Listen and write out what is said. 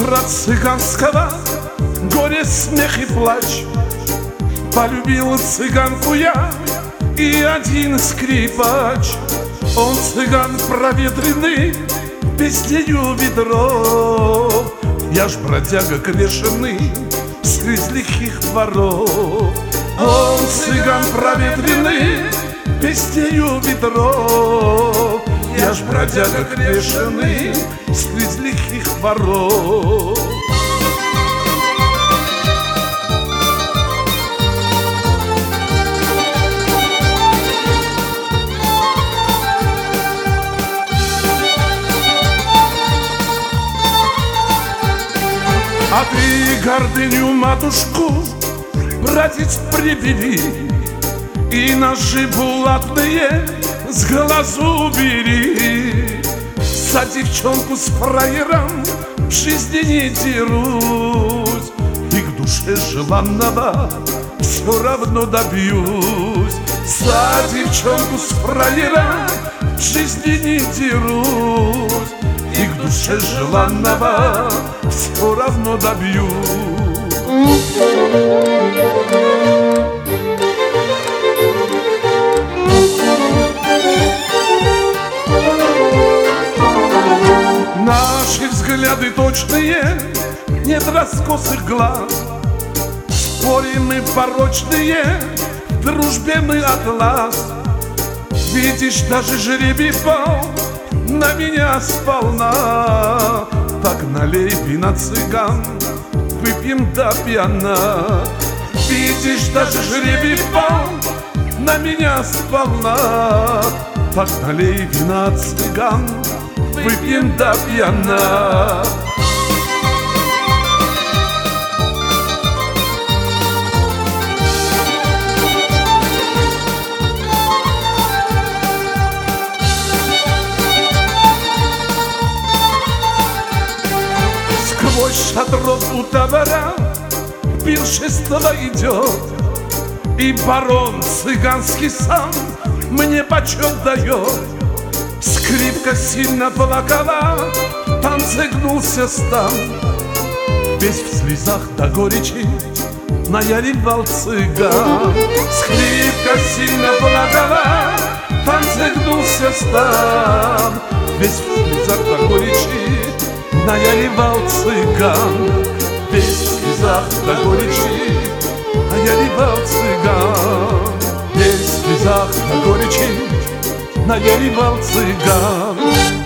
брат цыганского, горе, смех и плач. Полюбил цыганку я и один скрипач. Он цыган проветренный, песнею ветров. Я ж бродяга грешный, средь лихих дворов. Он цыган проветренный, песнею ветров. Я ж бродяга грешный, средь лихих дворов. А ты гордыню матушку, братец, привели, и ножи булатные с глазу убери. За девчонку с фраером в жизни не дерусь, и к душе желанного все равно добьюсь. За девчонку с фраером в жизни не дерусь, и к душе желанного все равно добьюсь. Наши взгляды точные, нет раскосых глаз. Спорим мы порочные, в дружбе мы атлас. Видишь, даже жребий пал на меня сполна. Так налей вина, цыган, выпьем до пьяна. Видишь, даже жребий пал на меня сполна. Так налей вина, цыган, выпьем до пьяна. Сквозь шатров у табора пиршество идет, и барон цыганский сам мне почет дает. Скрипка сильно плакала, танцы гнулся стан. Весь в слезах до горечи наяривал цыган. Скрипка сильно плакала, танцы гнулся стан. Весь в слезах до горечи наяривал цыган. Весь в слезах до горечи наяривал цыган. Весь в слезах до горечи наяривал цыган.